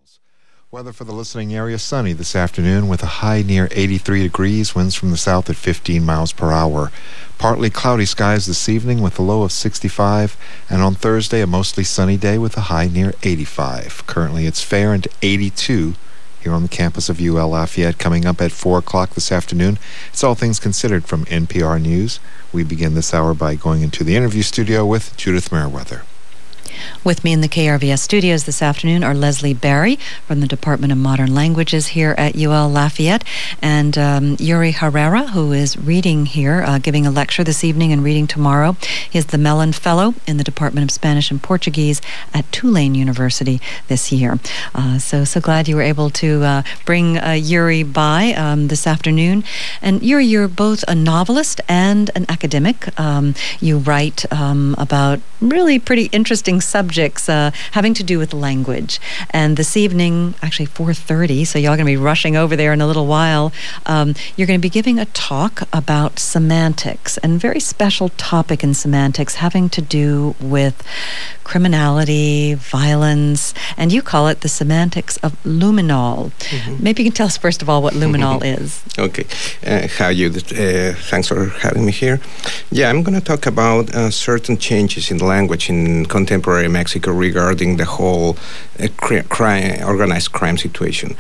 Weather for the listening area, sunny this afternoon with a high near 83 degrees, winds from the south at 15 miles per hour. Partly cloudy skies this evening with a low of 65, and on Thursday a mostly sunny day with a high near 85. Currently it's fair and 82 here on the campus of UL Lafayette. Coming up at 4 o'clock this afternoon, it's All Things Considered from NPR News. We begin this hour by going into the interview studio with Judith Merriweather. With me in the KRVS studios this afternoon are Leslie Barry from the Department of Modern Languages here at UL Lafayette, and Yuri Herrera, who is reading here, giving a lecture this evening and reading tomorrow. He is the Mellon Fellow in the Department of Spanish and Portuguese at Tulane University this year. So glad you were able to bring Yuri by this afternoon. And Yuri, you're both a novelist and an academic. You write about really pretty interesting subjects having to do with language. And this evening, actually 4:30, so y'all going to be rushing over there in a little while, you're going to be giving a talk about semantics, and very special topic in semantics having to do with criminality, violence, and you call it the semantics of luminol. Mm-hmm. Maybe you can tell us first of all what luminol is. Okay. Hi, Judith. Thanks for having me here. Yeah, I'm going to talk about certain changes in language in contemporary Mexico regarding the whole organized crime situation.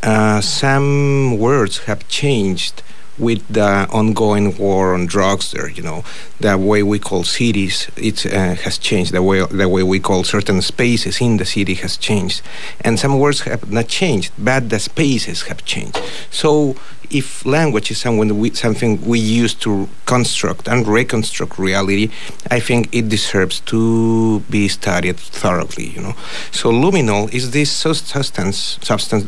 Some words have changed with the ongoing war on drugs there. The way we call cities, it has changed. The way we call certain spaces in the city has changed. And some words have not changed, but the spaces have changed. So if language is something we use to construct and reconstruct reality, I think it deserves to be studied thoroughly, So luminol is this substance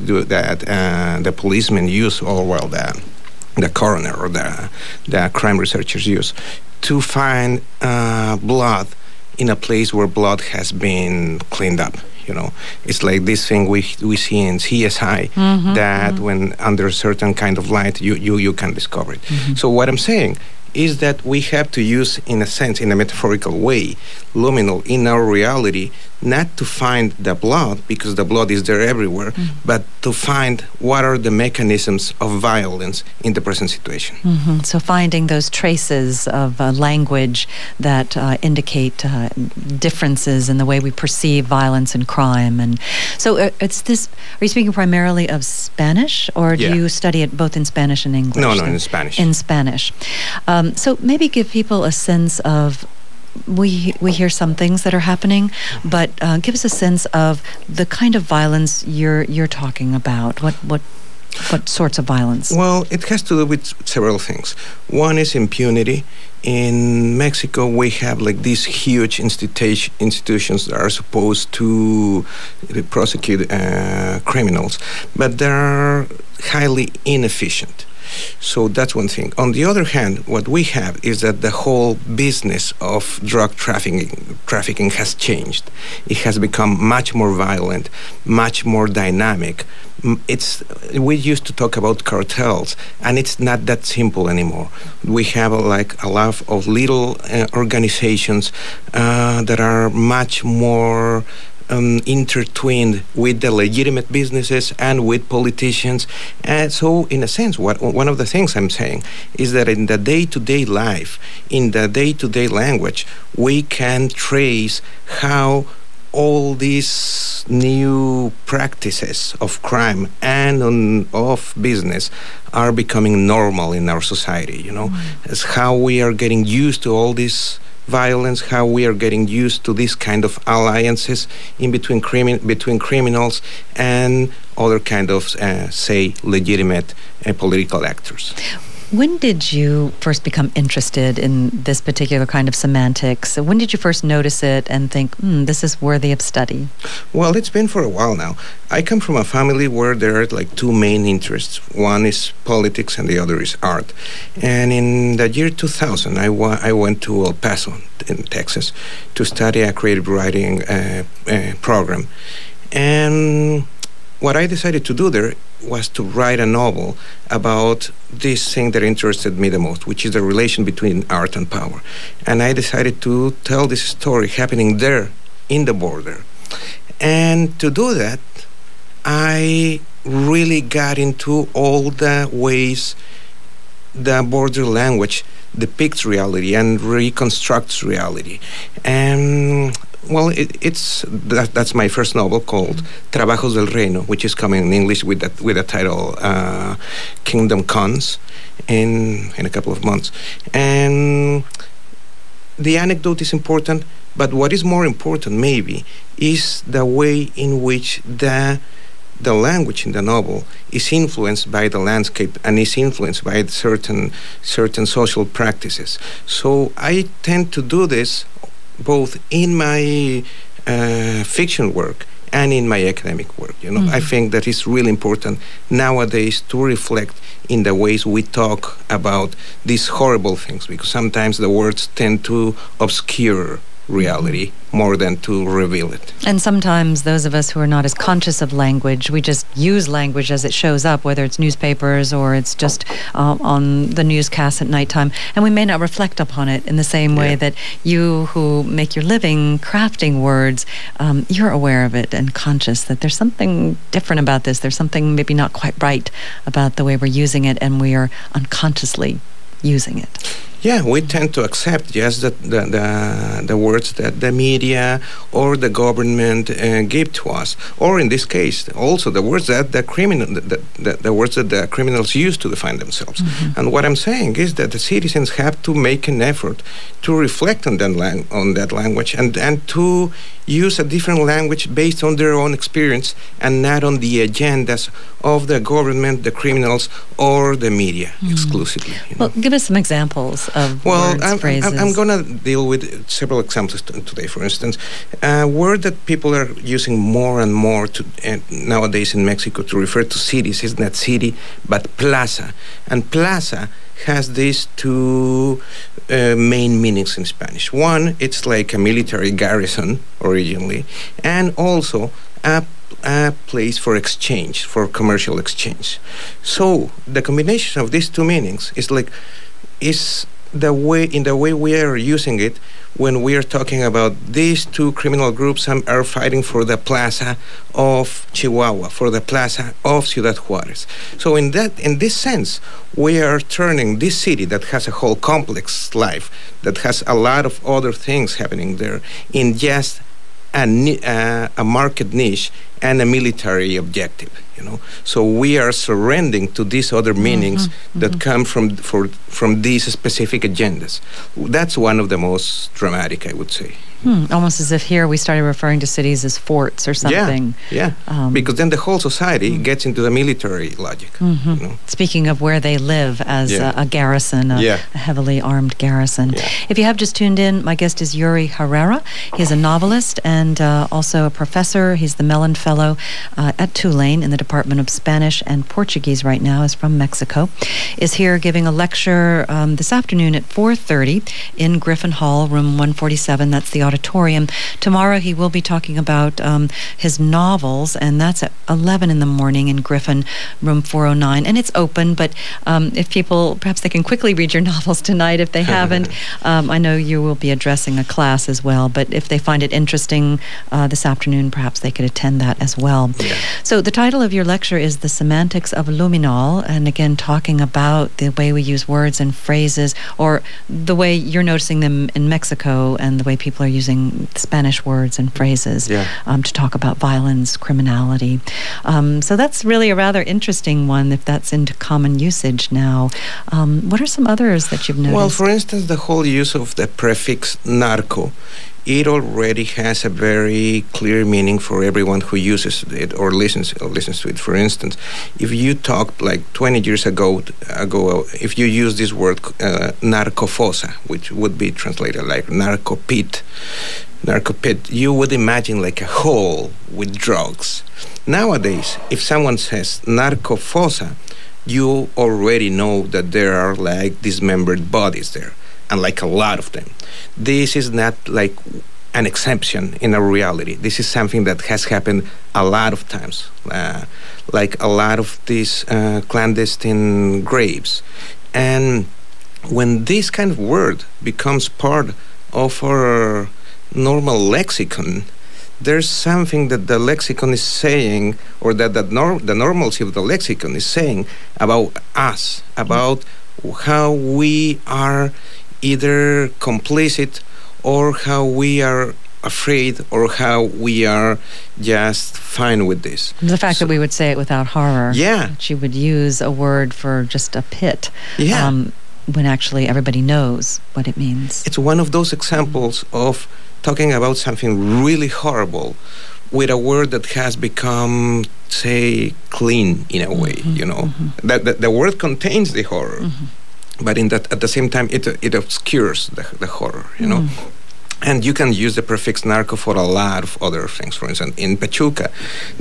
that the policemen use, or the coroner or the crime researchers use to find blood in a place where blood has been cleaned up. It's like this thing we see in CSI, when under a certain kind of light you can discover it. Mm-hmm. So what I'm saying is that we have to use, in a sense, in a metaphorical way, luminol in our reality, not to find the blood, because the blood is there everywhere, but to find what are the mechanisms of violence in the present situation. Mm-hmm. So finding those traces of language that indicate differences in the way we perceive violence and crime. And so it's this, are you speaking primarily of Spanish, or do you study it both in Spanish and English? No, in Spanish. In Spanish. So maybe give people a sense of, we hear some things that are happening, but give us a sense of the kind of violence you're talking about. What sorts of violence? Well, it has to do with several things. One is impunity. In Mexico, we have like these huge institutions that are supposed to prosecute criminals, but they're highly inefficient. So that's one thing. On the other hand, what we have is that the whole business of drug trafficking has changed. It has become much more violent, much more dynamic. We used to talk about cartels, and it's not that simple anymore. We have a lot of little organizations that are much more intertwined with the legitimate businesses and with politicians. And so, in a sense, one of the things I'm saying is that in the day-to-day life, in the day-to-day language, we can trace how all these new practices of crime and of business are becoming normal in our society, It's how we are getting used to all this violence, how we are getting used to this kind of alliances in between criminals and other kind of, legitimate political actors. When did you first become interested in this particular kind of semantics? When did you first notice it and think, this is worthy of study? Well, it's been for a while now. I come from a family where there are two main interests. One is politics and the other is art. And in the year 2000, I went to El Paso in Texas to study a creative writing program. And what I decided to do there was to write a novel about this thing that interested me the most, which is the relation between art and power. And I decided to tell this story happening there in the border. And to do that, I really got into all the ways the border language depicts reality and reconstructs reality. And well, that's my first novel called Trabajos del Reino, which is coming in English with the title Kingdom Comes in a couple of months. And the anecdote is important, but what is more important maybe is the way in which the language in the novel is influenced by the landscape and is influenced by certain social practices. So I tend to do this both in my fiction work and in my academic work. I think that it's really important nowadays to reflect in the ways we talk about these horrible things, because sometimes the words tend to obscure reality more than to reveal it. And sometimes those of us who are not as conscious of language, we just use language as it shows up, whether it's newspapers or it's just on the newscasts at nighttime, and we may not reflect upon it in the same way that you who make your living crafting words, you're aware of it and conscious that there's something different about this. There's something maybe not quite right about the way we're using it, and we are unconsciously using it. Yeah, we tend to accept just the words that the media or the government give to us, or in this case, also the words that the words that the criminals use to define themselves. And what I'm saying is that the citizens have to make an effort to reflect on that language and to use a different language based on their own experience and not on the agendas of the government, the criminals, or the media exclusively. Well, give us some examples of words, phrases. I'm going to deal with several examples today. For instance, a word that people are using more and more nowadays in Mexico to refer to cities is not city, but plaza. And plaza has these two main meanings in Spanish. One, it's like a military garrison originally, and also a place for exchange, for commercial exchange. So the combination of these two meanings is the way we are using it when we are talking about these two criminal groups are fighting for the plaza of Chihuahua, for the plaza of Ciudad Juárez. So in this sense, we are turning this city that has a whole complex life, that has a lot of other things happening there, in just a market niche and a military objective. So we are surrendering to these other meanings that come from these specific agendas. That's one of the most dramatic, I would say. Almost as if here we started referring to cities as forts or something. Yeah. Because then the whole society gets into the military logic. Speaking of where they live as a garrison, a heavily armed garrison. If you have just tuned in, my guest is Yuri Herrera. He's a novelist and also a professor. He's the Mellon Fellow at Tulane in the Department of Spanish and Portuguese right now, is from Mexico. Is here giving a lecture this afternoon at 4:30 in Griffin Hall, room 147. That's the auditorium. Tomorrow he will be talking about his novels, and that's at 11 in the morning in Griffin, room 409. And it's open, but if people, perhaps they can quickly read your novels tonight if they haven't. I know you will be addressing a class as well, but if they find it interesting this afternoon, perhaps they could attend that as well. So the title of your lecture is The Semantics of Luminol, and again, talking about the way we use words and phrases, or the way you're noticing them in Mexico and the way people are using Spanish words and phrases to talk about violence, criminality. So that's really a rather interesting one if that's into common usage now. What are some others that you've noticed? Well, for instance, the whole use of the prefix narco, it already has a very clear meaning for everyone who uses it or listens to it. For instance, if you talk like 20 years ago, if you use this word narcofosa, which would be translated like narcopit, you would imagine like a hole with drugs. Nowadays, if someone says narcofosa, you already know that there are like dismembered bodies there, and like a lot of them. This is not like an exception in a reality. This is something that has happened a lot of times, like a lot of these clandestine graves. And when this kind of word becomes part of our normal lexicon, there's something that the lexicon is saying, or that the normalcy of the lexicon is saying about us, about how we are either complicit or how we are afraid or how we are just fine with this. The fact that we would say it without horror. Yeah. That you would use a word for just a pit. Yeah. When actually everybody knows what it means. It's one of those examples of talking about something really horrible with a word that has become, say, clean in a way, you know. That the word contains the horror, but at the same time, it obscures the horror, you know. And you can use the prefix narco for a lot of other things. For instance, in Pachuca,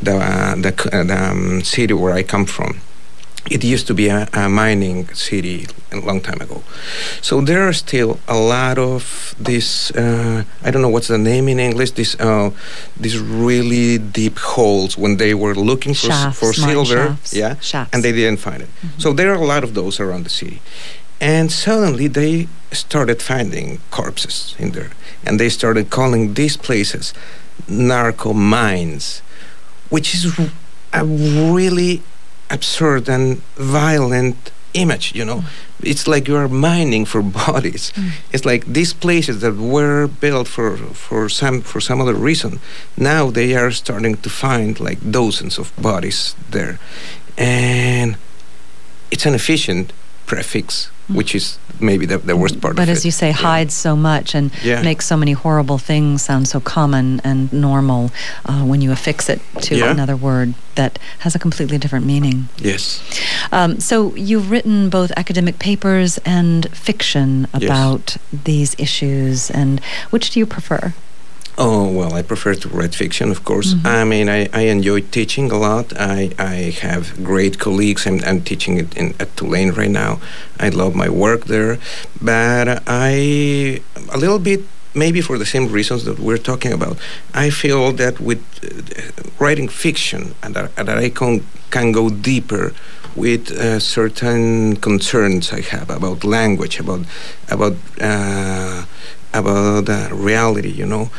the city where I come from, it used to be a mining city a long time ago. So there are still a lot of these, I don't know what's the name in English, these really deep holes when they were looking for silver, shafts. And they didn't find it. So there are a lot of those around the city. And suddenly they started finding corpses in there. And they started calling these places narco mines, which is a really absurd and violent image, you know. It's like you are mining for bodies. It's like these places that were built for some other reason, now they are starting to find like dozens of bodies there. And it's an efficient prefix, which is maybe the worst part of it. But as you say, hides so much and makes so many horrible things sound so common and normal when you affix it to another word that has a completely different meaning. Yes. So you've written both academic papers and fiction about these issues, and which do you prefer? Oh, well, I prefer to write fiction, of course. I mean, I enjoy teaching a lot. I have great colleagues. I'm teaching it at Tulane right now. I love my work there. But a little bit, maybe for the same reasons that we're talking about, I feel that with writing fiction, and that I can go deeper with certain concerns I have about language, about reality, you know.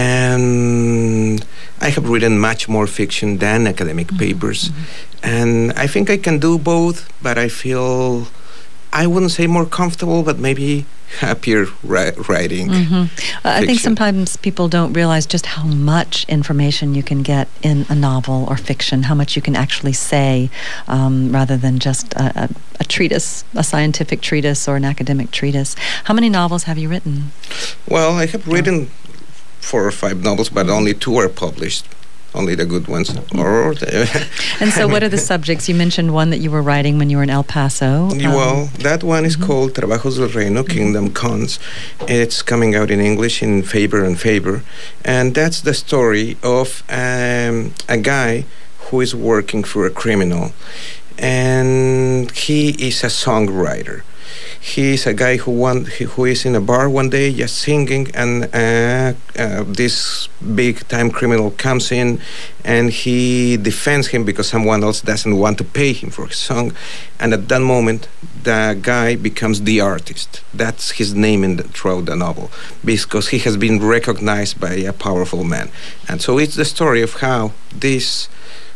And I have written much more fiction than academic papers. And I think I can do both, but I feel, I wouldn't say more comfortable, but maybe happier writing. I think sometimes people don't realize just how much information you can get in a novel or fiction, how much you can actually say, rather than just a treatise, a scientific treatise or an academic treatise. How many novels have you written? Well, I have written 4 or 5 novels, but only 2 are published. Only the good ones. And so what are the subjects? You mentioned one that you were writing when you were in El Paso. Well, that one is called Trabajos del Reino, Kingdom Comes. It's coming out in English in Faber and Faber. And that's the story of a guy who is working for a criminal. And he is a songwriter. He's a guy who is in a bar one day just singing, and this big-time criminal comes in, and he defends him because someone else doesn't want to pay him for his song. And at that moment, the guy becomes the artist. That's his name throughout the novel, because he has been recognized by a powerful man. And so it's the story of how this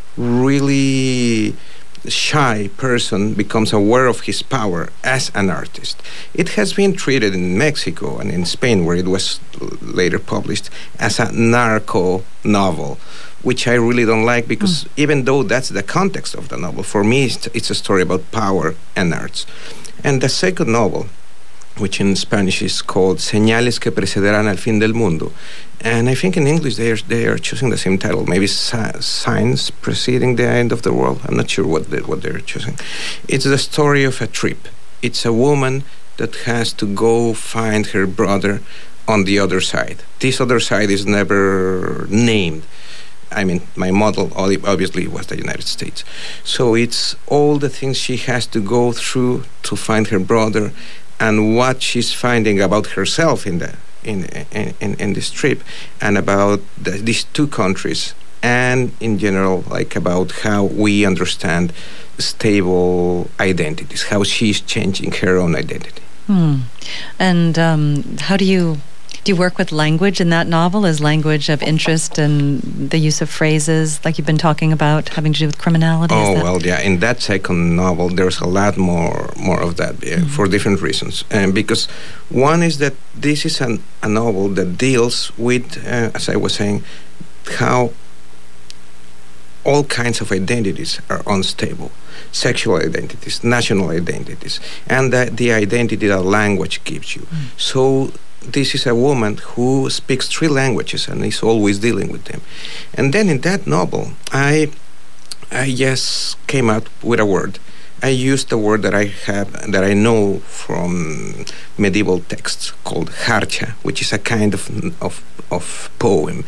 really shy person becomes aware of his power as an artist. It has been treated in Mexico and in Spain, where it was later published, as a narco novel, which I really don't like, because even though that's the context of the novel, for me it's a story about power and arts. And the second novel, which in Spanish is called Señales que precederán al fin del mundo. And I think in English they are choosing the same title, maybe Signs Preceding the End of the World. I'm not sure what they're choosing. It's the story of a trip. It's a woman that has to go find her brother on the other side. This other side is never named. I mean, my model obviously was the United States. So it's all the things she has to go through to find her brother, and what she's finding about herself in this trip, and about these two countries, and in general, like about how we understand stable identities, how she's changing her own identity. And how do you Do you work with language in that novel? Is language of interest and the use of phrases like you've been talking about having to do with criminality? Well, yeah. In that second novel, there's a lot more of that for different reasons. Because one is that this is a novel that deals with, as I was saying, how all kinds of identities are unstable. Sexual identities, national identities, and the identity that language gives you. So this is a woman who speaks 3 languages and is always dealing with them. And then in that novel, I just came up with a word. I used a word that I know from medieval texts called harcha, which is a kind of poem,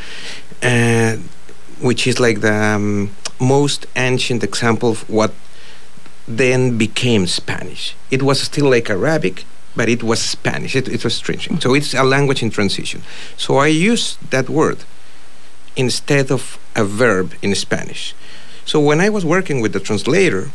which is like the most ancient example of what then became Spanish. It was still like Arabic, but it was Spanish. It was changing. So it's a language in transition. So I used that word instead of a verb in Spanish. So when I was working with the translator,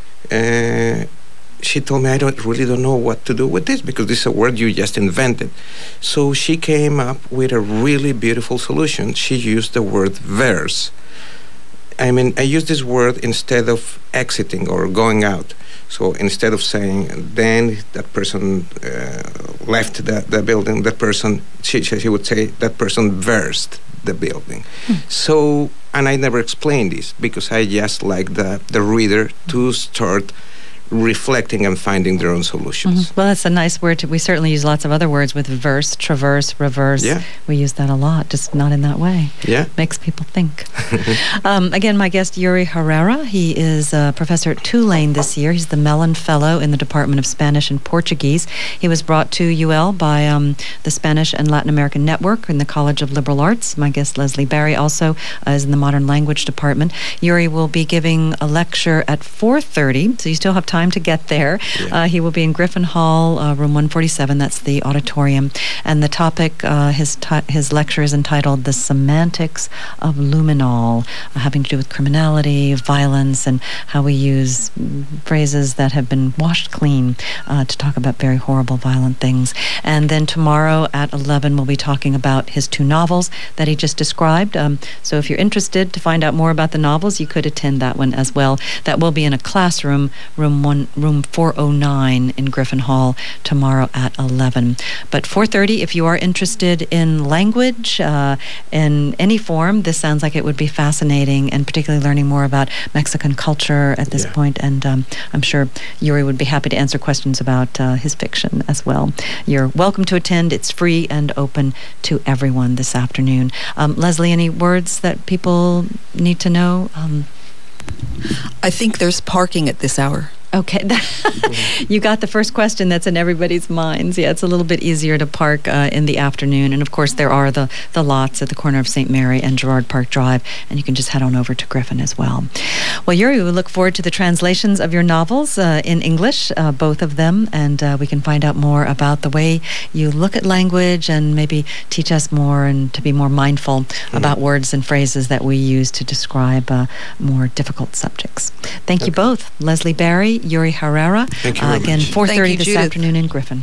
she told me, I really don't know what to do with this because this is a word you just invented. So she came up with a really beautiful solution. She used the word verse. I mean, I use this word instead of exiting or going out. So instead of saying, then that person left the building, that person, she would say, that person versed the building. So, and I never explained this because I just like the reader to start reflecting and finding their own solutions. Well, that's a nice word. We certainly use lots of other words with verse, traverse, reverse. Yeah. We use that a lot, just not in that way. Yeah. Makes people think. Again, my guest, Yuri Herrera. He is a professor at Tulane this year. He's the Mellon Fellow in the Department of Spanish and Portuguese. He was brought to UL by the Spanish and Latin American Network in the College of Liberal Arts. My guest, Leslie Barry, also is in the Modern Language Department. Yuri will be giving a lecture at 4:30, so you still have time to get there. Yeah. He will be in Griffin Hall, room 147. That's the auditorium. And the topic, his lecture is entitled The Semantics of Luminol, having to do with criminality, violence, and how we use phrases that have been washed clean to talk about very horrible, violent things. And then tomorrow at 11, we'll be talking about his 2 novels that he just described. So if you're interested to find out more about the novels, you could attend that one as well. That will be in a classroom, room 409 in Griffin Hall tomorrow at 11. But 4:30, if you are interested in language in any form, this sounds like it would be fascinating, and particularly learning more about Mexican culture at this point. And I'm sure Yuri would be happy to answer questions about his fiction as well. You're welcome to attend. It's free and open to everyone this afternoon. Leslie, any words that people need to know? I think there's parking at this hour. Okay, you got the first question that's in everybody's minds. Yeah, it's a little bit easier to park in the afternoon. And of course, there are the lots at the corner of St. Mary and Gerard Park Drive, and you can just head on over to Griffin as well. Well, Yuri, we look forward to the translations of your novels in English, both of them, and we can find out more about the way you look at language and maybe teach us more and to be more mindful about words and phrases that we use to describe more difficult subjects. Thank you both, Leslie Barry, Yuri Herrera. Thank you very again, much. 4:30 this Judith. afternoon in Griffin.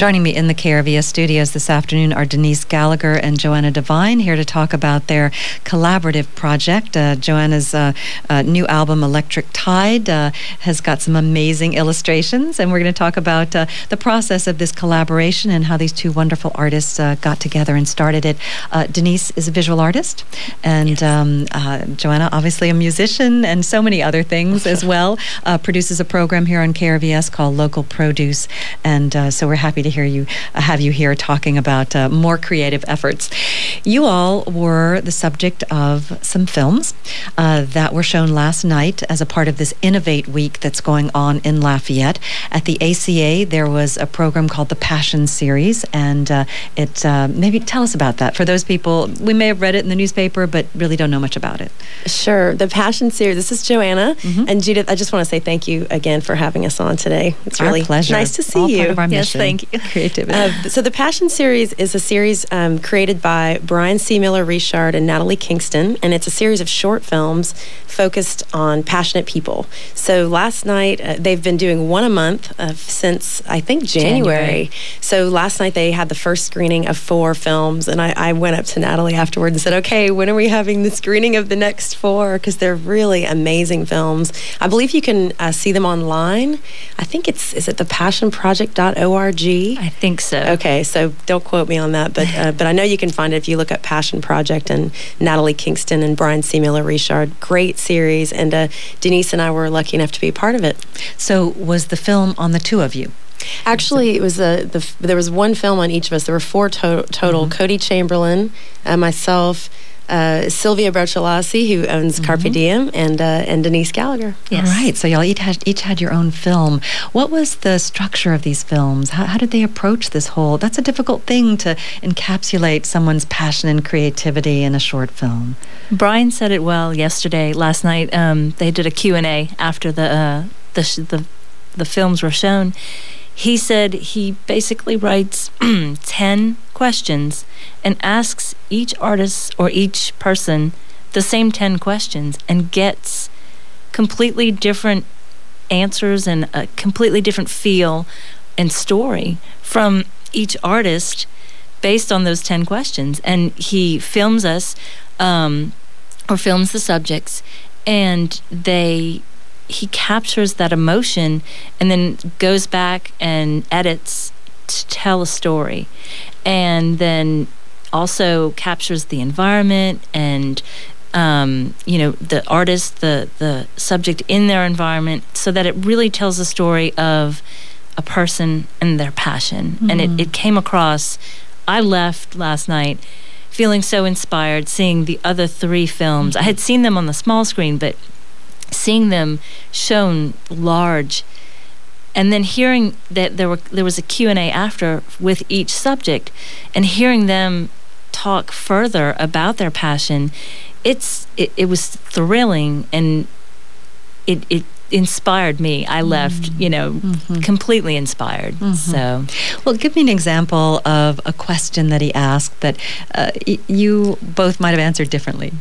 Joining me in the KRVS studios this afternoon are Denise Gallagher and Joanna Devine, here to talk about their collaborative project. Joanna's new album, Electric Tide, has got some amazing illustrations, and we're going to talk about the process of this collaboration and how these two wonderful artists got together and started it. Denise is a visual artist, and Joanna, obviously a musician, and so many other things as well. Produces a program here on KRVS called Local Produce, and so we're happy to have you here talking about more creative efforts. You all were the subject of some films that were shown last night as a part of this Innovate Week that's going on in Lafayette. At the ACA, there was a program called the Passion Series, and maybe tell us about that. For those people, we may have read it in the newspaper, but really don't know much about it. Sure. The Passion Series, this is Joanna. And Judith, I just want to say thank you again for having us on today. It's our really pleasure. Nice to see All you. Part of our yes, mission. thank you. Creativity. So the Passion Series is a series created by Brian C. Miller Richard and Natalie Kingston, and it's a series of short films focused on passionate people. So last night, they've been doing one a month since, I think, January. So last night they had the first screening of 4 films, and I went up to Natalie afterwards and said, okay, when are we having the screening of the next 4? Because they're really amazing films. I believe you can see them online. I think is it thepassionproject.org? I think so. Okay, so don't quote me on that, but I know you can find it if you look up Passion Project and Natalie Kingston and Brian C. Miller Richard. Great series, and Denise and I were lucky enough to be a part of it. So was the film on the two of you? Actually, it was there was one film on each of us. There were 4 total. Mm-hmm. Cody Chamberlain, myself, Sylvia Brochelasi, who owns Carpe Diem, and Denise Gallagher. Yes. All right. So y'all each had your own film. What was the structure of these films? How did they approach this whole? That's a difficult thing to encapsulate someone's passion and creativity in a short film. Brian said it well last night. They did a Q&A after the films were shown. He said he basically writes 10 questions and asks each artist or each person the same 10 questions and gets completely different answers and a completely different feel and story from each artist based on those 10 questions. And he films us or films the subjects, and he captures that emotion and then goes back and edits to tell a story, and then also captures the environment and the artist, the subject in their environment, so that it really tells the story of a person and their passion. And it came across. I left last night feeling so inspired seeing the other 3 films. I had seen them on the small screen, but seeing them shown large, and then hearing that there was a Q&A after with each subject, and hearing them talk further about their passion, it was thrilling, and it inspired me. I left, completely inspired. So, well, give me an example of a question that he asked that you both might have answered differently.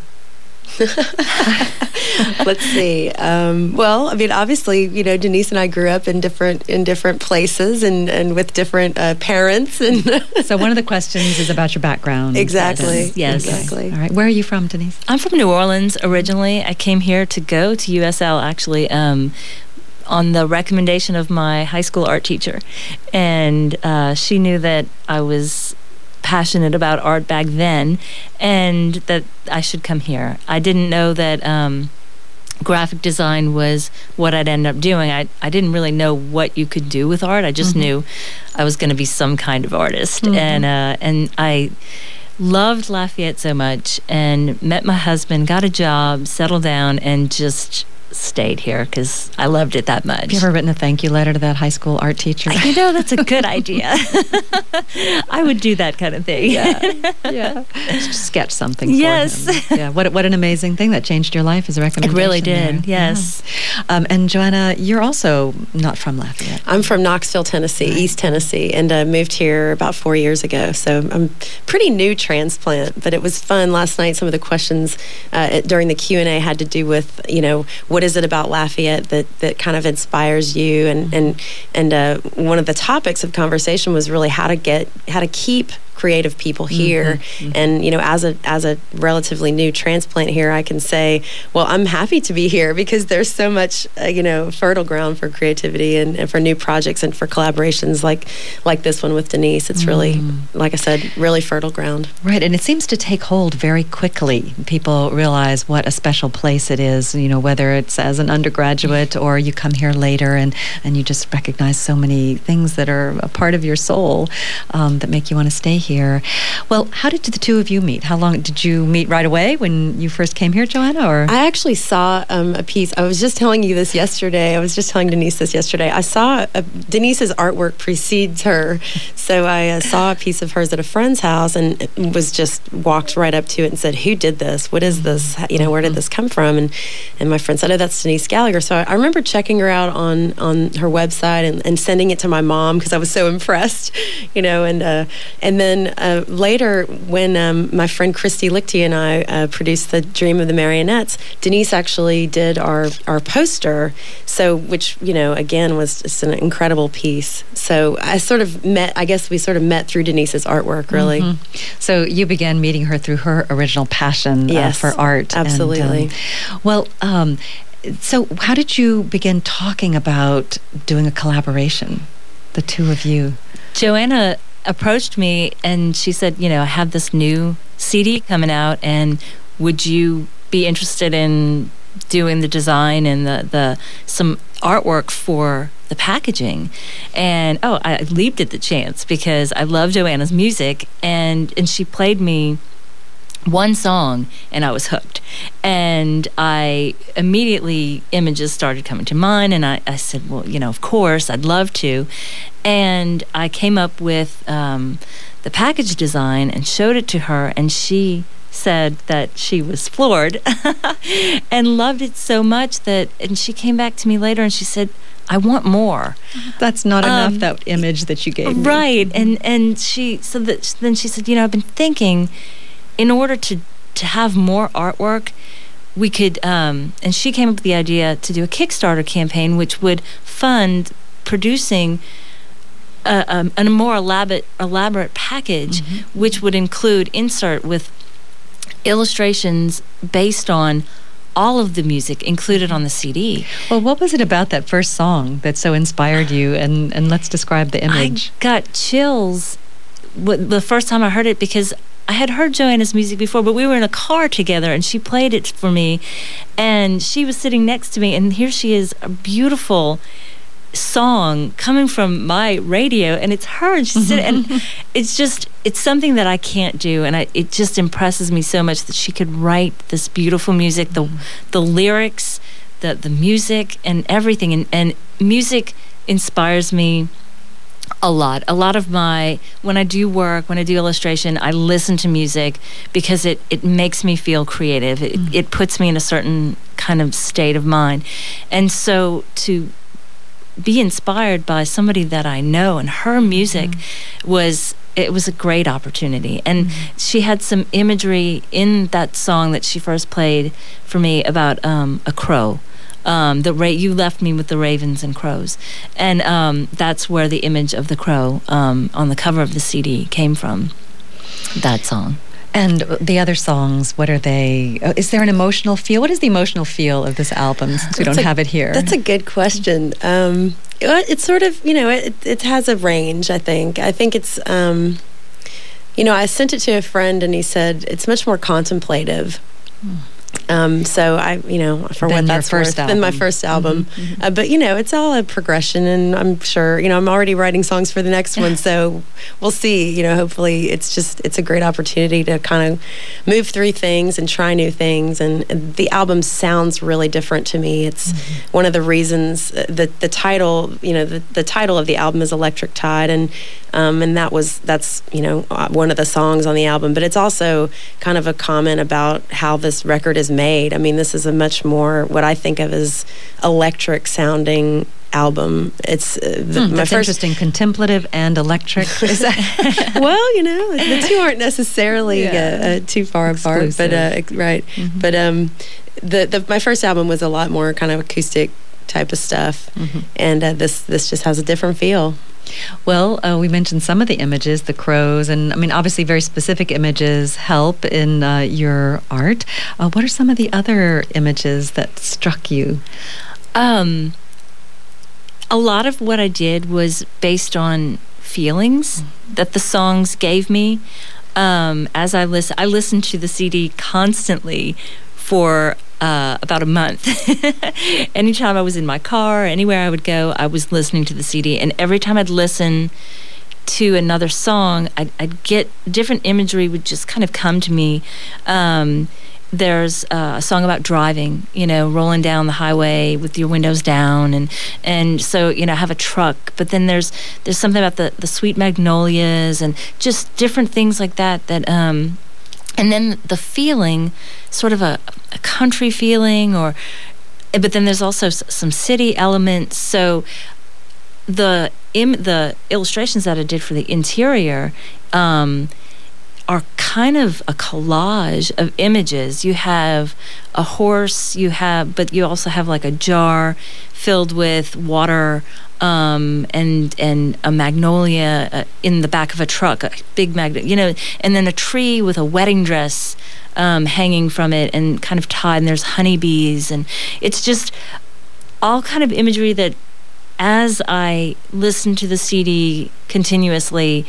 Let's see. Well, I mean, obviously, Denise and I grew up in different places and with different parents, and so one of the questions is about your background. Exactly. Yes. Exactly. All right. Where are you from, Denise? I'm from New Orleans originally. I came here to go to USL actually. On the recommendation of my high school art teacher, and she knew that I was passionate about art back then, and that I should come here. I didn't know that graphic design was what I'd end up doing. I didn't really know what you could do with art. I just knew I was going to be some kind of artist, and I loved Lafayette so much, and met my husband, got a job, settled down, and just stayed here because I loved it that much. Have you ever written a thank you letter to that high school art teacher? That's a good idea. I would do that kind of thing. Yeah. Just sketch something for yes. him. Yeah. What an amazing thing that changed your life as a recommendation. It really did, there. yes. Yeah. And Joanna, you're also not from Lafayette. I'm from Knoxville, Tennessee, right. East Tennessee, and moved here about 4 years ago. So I'm pretty new transplant, but it was fun last night. Some of the questions during the Q&A had to do with, what what is it about Lafayette that kind of inspires you? And one of the topics of conversation was really how to keep creative people here. And as a relatively new transplant here, I can say, well, I'm happy to be here because there's so much fertile ground for creativity and for new projects and for collaborations like this one with Denise. It's really, like I said, really fertile ground. Right, and it seems to take hold very quickly. People realize what a special place it is, whether it's as an undergraduate or you come here later and you just recognize so many things that are a part of your soul that make you want to stay here. Well, how did the two of you meet? How long did you meet? Right away when you first came here, Joanna? Or I actually saw a piece. I was just telling you this yesterday. I was just telling Denise this yesterday. I saw Denise's artwork precedes her, so I saw a piece of hers at a friend's house and walked right up to it and said, "Who did this? What is this? Where did this come from?" And my friend said, "Oh, that's Denise Gallagher." So I remember checking her out on her website and sending it to my mom because I was so impressed, and then later when my friend Christy Lichty and I produced The Dream of the Marionettes, Denise actually did our poster, which again was just an incredible piece. So we sort of met through Denise's artwork, really. So you began meeting her through her original passion for art. Absolutely. So how did you begin talking about doing a collaboration, the two of you? Joanna approached me and she said, I have this new CD coming out, and would you be interested in doing the design and the some artwork for the packaging? And I leaped at the chance because I love Joanna's music, and she played me one song and I was hooked, and I immediately images started coming to mind, and I said, well, of course I'd love to. And I came up with the package design and showed it to her, and she said that she was floored and loved it so much and she came back to me later and she said, I want more. That's not enough, that image that you gave me. Right. And then she said, I've been thinking, in order to have more artwork, we could, and she came up with the idea to do a Kickstarter campaign, which would fund producing a more elaborate package, which would include insert with illustrations based on all of the music included on the CD. Well, what was it about that first song that so inspired you? And let's describe the image. I got chills the first time I heard it because I had heard Joanna's music before, but we were in a car together and she played it for me, and she was sitting next to me, and here she is, a beautiful song coming from my radio, and it's her, and she's sitting, and it's something that I can't do, and it just impresses me so much that she could write this beautiful music, the lyrics, the music, and everything, and music inspires me a lot. A lot of when I do work, when I do illustration, I listen to music because it makes me feel creative. It puts me in a certain kind of state of mind, and so to be inspired by somebody that I know and her music was a great opportunity. And she had some imagery in that song that she first played for me about a crow. You left me with the ravens and crows, and that's where the image of the crow on the cover of the CD came from. That song. And the other songs, what are they? Is there an emotional feel? What is the emotional feel of this album, since we don't have it here? That's a good question. It's sort of, it has a range, I think. I think it's, I sent it to a friend and he said, it's much more contemplative. So I, for what that's worth, than my first album. But it's all a progression, and I'm sure, I'm already writing songs for the next one, so we'll see. Hopefully it's a great opportunity to kind of move through things and try new things. And the album sounds really different to me. It's one of the reasons that the title, the title of the album is Electric Tide, and that's one of the songs on the album. But it's also kind of a comment about how this record is made. I mean, this is a much more what I think of as electric sounding album. It's my first interesting, contemplative and electric. Is that well, the two aren't necessarily too far apart, but right. But my first album was a lot more kind of acoustic type of stuff, and this just has a different feel. Well, we mentioned some of the images, the crows, and I mean, obviously very specific images help in your art. What are some of the other images that struck you? A lot of what I did was based on feelings that the songs gave me. As I listened to the CD constantly for about a month. Anytime I was in my car, anywhere I would go, I was listening to the CD. And every time I'd listen to another song, I'd get different imagery would just kind of come to me. There's a song about driving, rolling down the highway with your windows down, and so I have a truck. But then there's something about the sweet magnolias and just different things like that. And then the feeling, sort of a country feeling, but then there's also some city elements. So the illustrations that I did for the interior are kind of a collage of images. You have a horse, but you also have like a jar filled with water, and a magnolia in the back of a truck, a big magnolia, and then a tree with a wedding dress hanging from it and kind of tied, and there's honeybees, and it's just all kind of imagery that, as I listened to the CD continuously,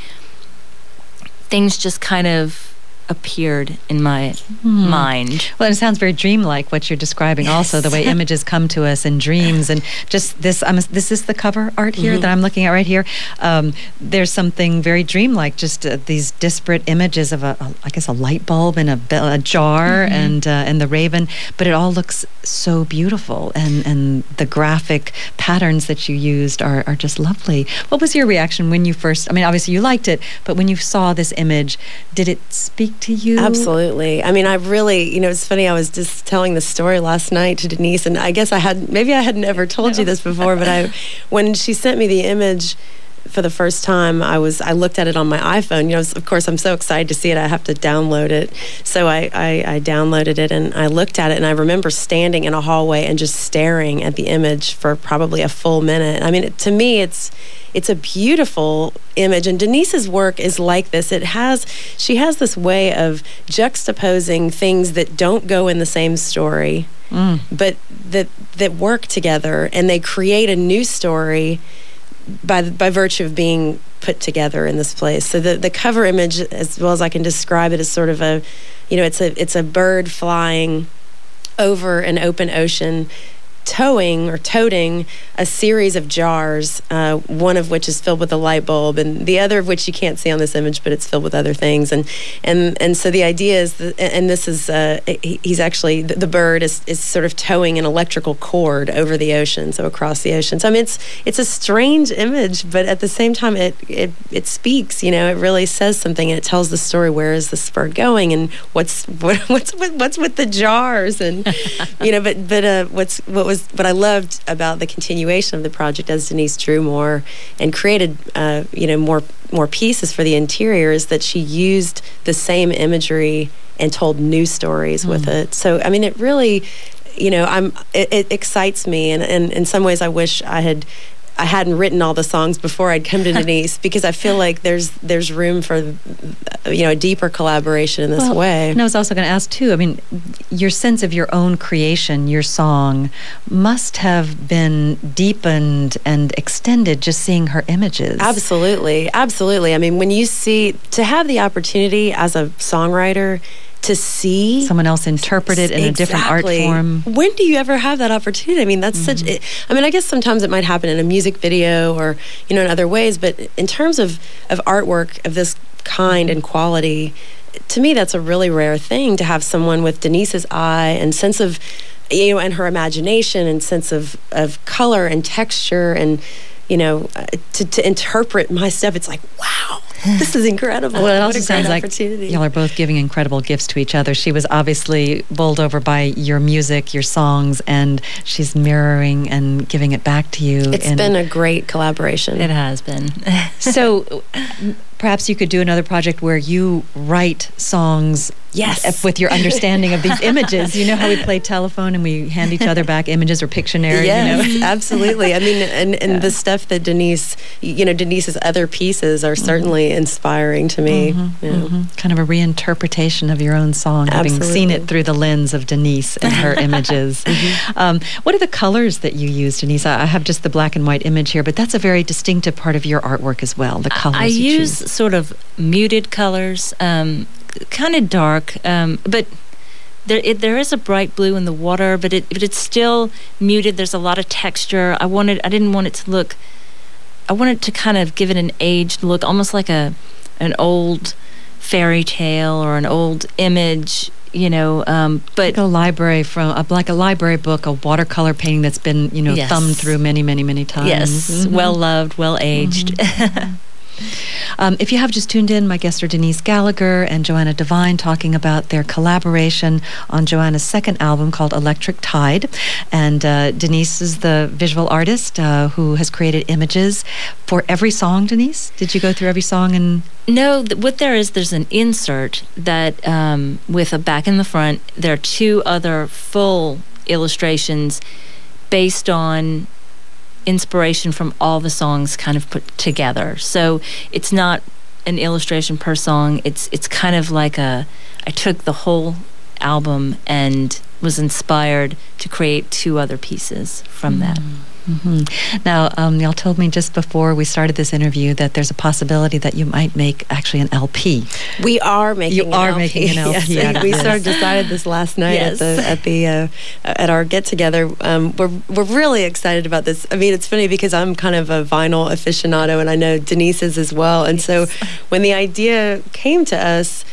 things just kind of appeared in my mind. Well, it sounds very dreamlike what you're describing. Yes. Also, the way images come to us in dreams, and just this. This is the cover art here that I'm looking at right here. There's something very dreamlike. Just these disparate images of I guess a light bulb and a jar and the raven, but it all looks so beautiful, and the graphic patterns that you used are just lovely. What was your reaction when you first? I mean, obviously you liked it, but when you saw this image, did it speak to you? Absolutely. I mean, I really, it's funny, I was just telling the story last night to Denise, and I guess I had never told you this before, but when she sent me the image for the first time, I looked at it on my iPhone. Of course, I'm so excited to see it, I have to download it. So I downloaded it, and I looked at it, and I remember standing in a hallway and just staring at the image for probably a full minute. I mean, to me, it's a beautiful image, and Denise's work is like this. She has this way of juxtaposing things that don't go in the same story, but that work together, and they create a new story by virtue of being put together in this place. So the cover image, as well as I can describe it, is sort of it's a bird flying over an open ocean, towing or toting a series of jars, one of which is filled with a light bulb, and the other of which you can't see on this image, but it's filled with other things. And so the idea is, and this is, he's actually, the bird is sort of towing an electrical cord over the ocean, so across the ocean. So I mean, it's a strange image, but at the same time, it speaks. It really says something, and it tells the story. Where is this bird going, and what's with the jars, and what I loved about the continuation of the project, as Denise drew more and created, more pieces for the interior, is that she used the same imagery and told new stories with it. So, I mean, it really, it excites me, and in some ways, I wish I hadn't written all the songs before I'd come to Denise, because I feel like there's room for a deeper collaboration in this way. And I was also going to ask too, I mean, your sense of your own creation, your song, must have been deepened and extended just seeing her images. Absolutely. I mean, to have the opportunity as a songwriter to see someone else interpret it in a different art form. When do you ever have that opportunity? I mean, that's I guess sometimes it might happen in a music video or, in other ways, but in terms of artwork of this kind and quality, to me, that's a really rare thing, to have someone with Denise's eye and sense of, and her imagination and sense of color and texture and, to interpret my stuff. It's like, wow. This is incredible. Well, it also sounds like y'all are both giving incredible gifts to each other. She was obviously bowled over by your music, your songs, and she's mirroring and giving it back to you. It's been a great collaboration. It has been. So, perhaps you could do another project where you write songs. Yes. With your understanding of these images. You know how we play telephone and we hand each other back images or Pictionary? Yes, you know? absolutely. I mean, and the stuff that Denise's other pieces are certainly inspiring to me. Kind of a reinterpretation of your own song, having seen it through the lens of Denise and her images. What are the colors that you use, Denise? I have just the black and white image here, but that's a very distinctive part of your artwork as well, the colors I you use choose. sort of muted colors, kind of dark, but there is a bright blue in the water, but it's still muted. There's a lot of texture. I didn't want it to look. I wanted to kind of give it an aged look, almost like an old fairy tale or an old image, but like a library like a library book, a watercolor painting that's been Yes. thumbed through many, many, many times. Yes, well loved, well aged. If you have just tuned in, my guests are Denise Gallagher and Joanna Devine talking about their collaboration on Joanna's second album called Electric Tide. And Denise is the visual artist who has created images for every song, Denise? Did you go through every song and... No, what there's an insert that with a back and the front. There are two other full illustrations based on inspiration from all the songs kind of put together. So it's not an illustration per song. It's kind of like I took the whole album and was inspired to create two other pieces from that. Now, y'all told me just before we started this interview that there's a possibility that you might make actually an LP. We are making an LP. Making an LP. Yes, we decided this last night at our get together. We're really excited about this. I mean, it's funny because I'm kind of a vinyl aficionado, and I know Denise is as well. And so when the idea came to us,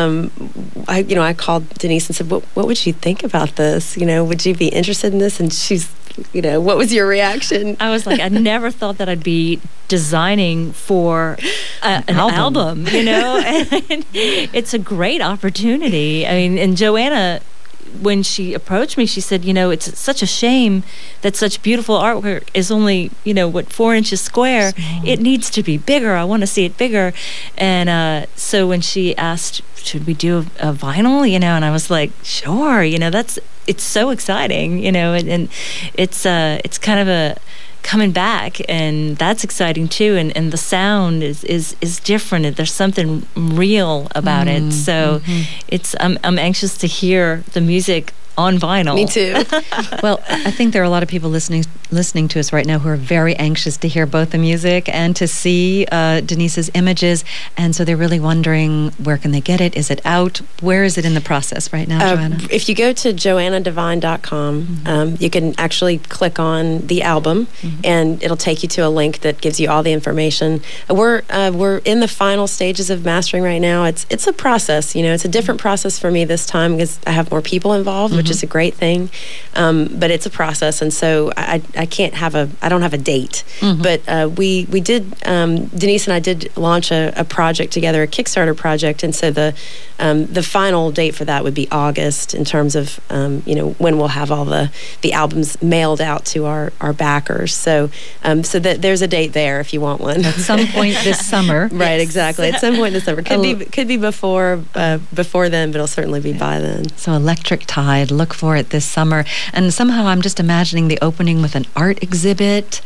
I called Denise and said, what would you think about this? Would you be interested in this? And she's, what was your reaction? I was like, I never thought that I'd be designing for an album, and it's a great opportunity. I mean, and Joanna, when she approached me, she said, it's such a shame that such beautiful artwork is only, 4 inches square. Small. It needs to be bigger. I want to see it bigger. And so when she asked, should we do a vinyl, and I was like, sure, it's so exciting, and it's kind of a coming back, and that's exciting too, and the sound is different. There's something real about it, so it's I'm anxious to hear the music on vinyl. Me too. Well, I think there are a lot of people listening to us right now who are very anxious to hear both the music and to see Denise's images, and so they're really wondering, where can they get it? Is it out? Where is it in the process right now, Joanna? If you go to joannadevine.com, you can actually click on the album, and it'll take you to a link that gives you all the information. We're in the final stages of mastering right now. It's a process. It's a different process for me this time because I have more people involved, which is a great thing. But it's a process, and so I don't have a date. But we did, Denise and I did launch a project together, a Kickstarter project, and so the final date for that would be August in terms of when we'll have all the albums mailed out to our backers. So that there's a date there if you want one. At some point this summer. Right, exactly. At some point this summer. Could be before then, but it'll certainly be by then. So Electric Tide, look for it this summer. And somehow I'm just imagining the opening with an art exhibit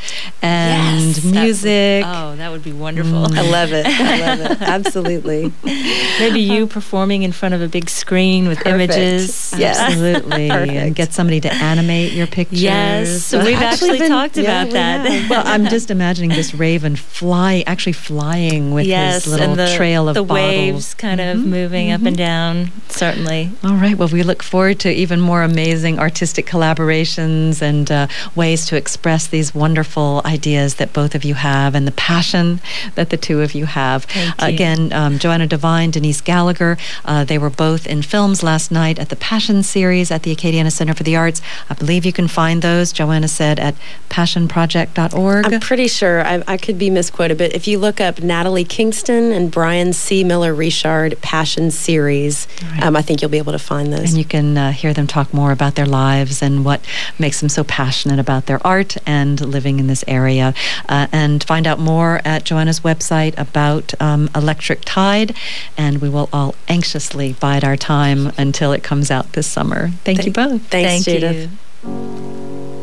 and music. That would be wonderful. I love it. Absolutely. Maybe you performing in front of a big screen with images. Yes. Absolutely. And get somebody to animate your pictures. Yes, we've actually talked about that. Well, I'm just imagining this raven flying with his little trail of the bottles. Waves kind of moving up and down, certainly. All right, well, we look forward to even more amazing artistic collaborations and ways to express these wonderful ideas that both of you have and the passion that the two of you have. Thank you. Again, Joanna Devine, Denise Gallagher, they were both in films last night at the Passion Series at the Acadiana Center for the Arts. I believe you can find those, Joanna said, at passionproject.org. I'm pretty sure, I could be misquoted, but if you look up Natalie Kingston and Brian C. Miller Richard Passion Series, things, Right. I think you'll be able to find those. And you can hear them talk more about their lives and what makes them so passionate about their art and living in this area. And find out more at Joanna's website about Electric Tide. And we will all anxiously bide our time until it comes out this summer. Thank you both. Thanks, Thank Judith. you.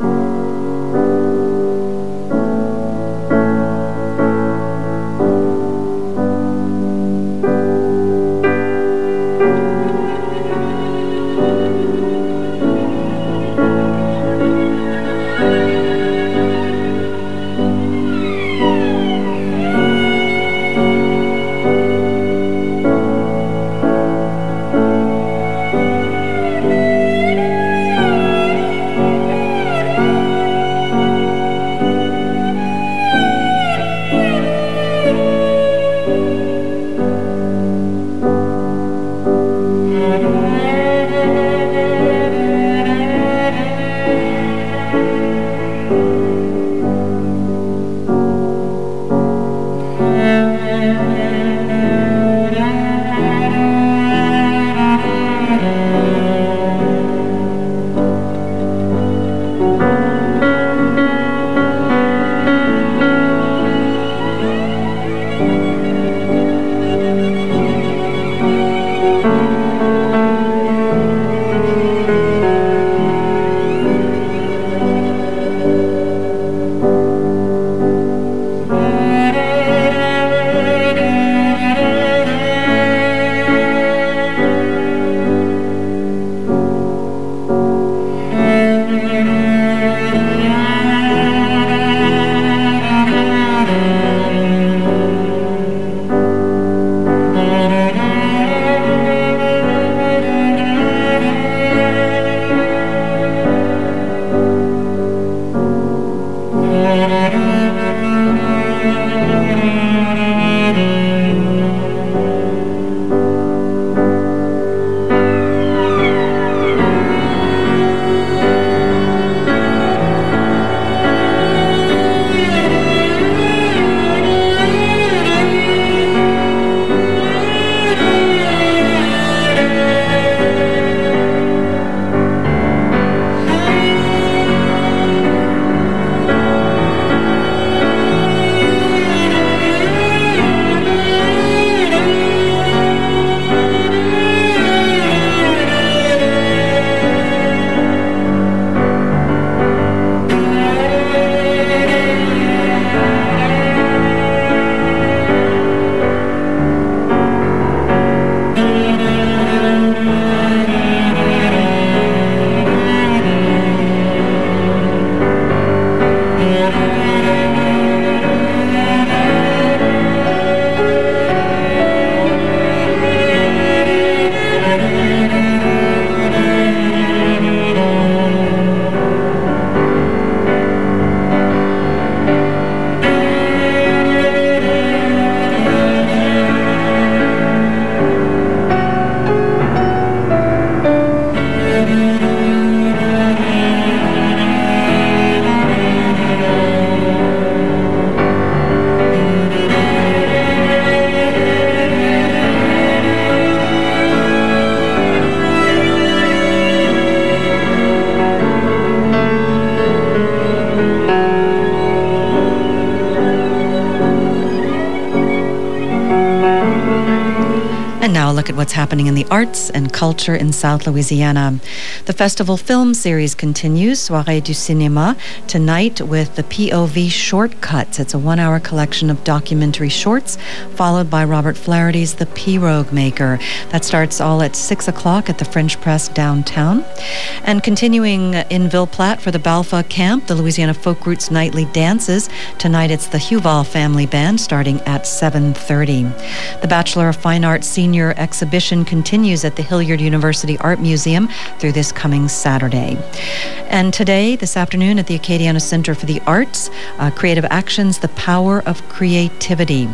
And now a look at what's happening in the arts and culture in South Louisiana. The festival film series continues, Soirée du Cinéma, tonight with the POV Shortcuts. It's a one-hour collection of documentary shorts, followed by Robert Flaherty's The Pirogue Maker. That starts all at 6 o'clock at the French Press downtown. And continuing in Ville Platte for the Balfa Camp, the Louisiana Folk Roots Nightly Dances. Tonight it's the Huval Family Band starting at 7:30. The Bachelor of Fine Arts Senior Exhibition continues at the Hilliard University Art Museum through this coming Saturday. And today, this afternoon, at the Acadiana Center for the Arts, Creative Actions, The Power of Creativity.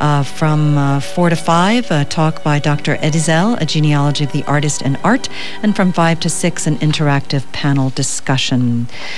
From 4 to 5, a talk by Dr. Edizel, A Genealogy of the Artist and Art, and from 5 to 6, an interactive panel discussion.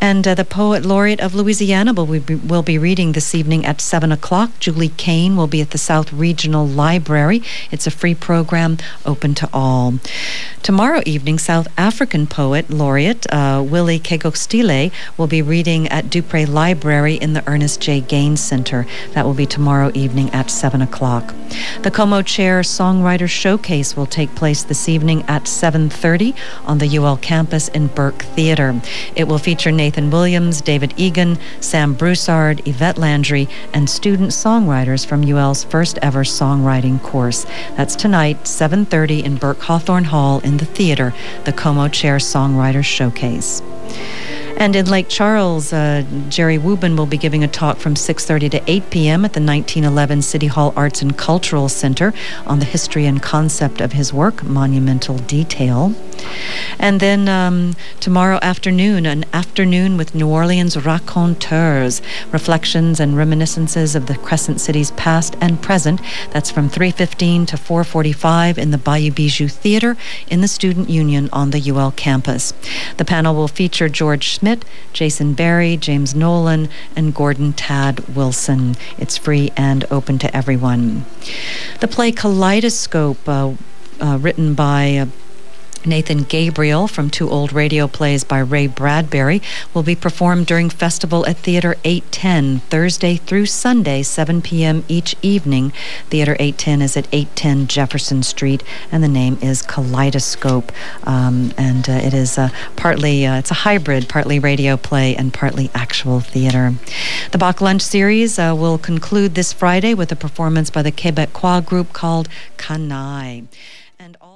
And the Poet Laureate of Louisiana will be reading this evening at 7 o'clock. Julie Kane will be at the South Regional Library. It's a free program open to all. Tomorrow evening, South African Poet Laureate Willie Kegostile will be reading at Dupré Library in the Ernest J. Gaines Center. That will be tomorrow evening at 7 o'clock. The Como Chair Songwriter Showcase will take place this evening at 7:30 on the UL campus in Burke Theater. It will feature Nathan Williams, David Egan, Sam Broussard, Yvette Landry, and student songwriters from UL's first ever songwriting course. That's tonight, 7:30 in Burke Hawthorne Hall in the theater, the Como Chair Songwriter Showcase. And in Lake Charles, Jerry Wubin will be giving a talk from 6:30 to 8 p.m. at the 1911 City Hall Arts and Cultural Center on the history and concept of his work, Monumental Detail. And then tomorrow afternoon, an afternoon with New Orleans raconteurs, reflections and reminiscences of the Crescent City's past and present. That's from 3:15 to 4:45 in the Bayou Bijou Theater in the Student Union on the UL campus. The panel will feature George Schmidt, Jason Barry, James Nolan, and Gordon Tad Wilson. It's free and open to everyone. The play Kaleidoscope, written by Nathan Gabriel from Two Old Radio Plays by Ray Bradbury, will be performed during Festival at Theater 810, Thursday through Sunday, 7 p.m. each evening. Theater 810 is at 810 Jefferson Street, and the name is Kaleidoscope. It is it's a hybrid, partly radio play and partly actual theater. The Bach Lunch series will conclude this Friday with a performance by the Quebecois group called Canaille. And all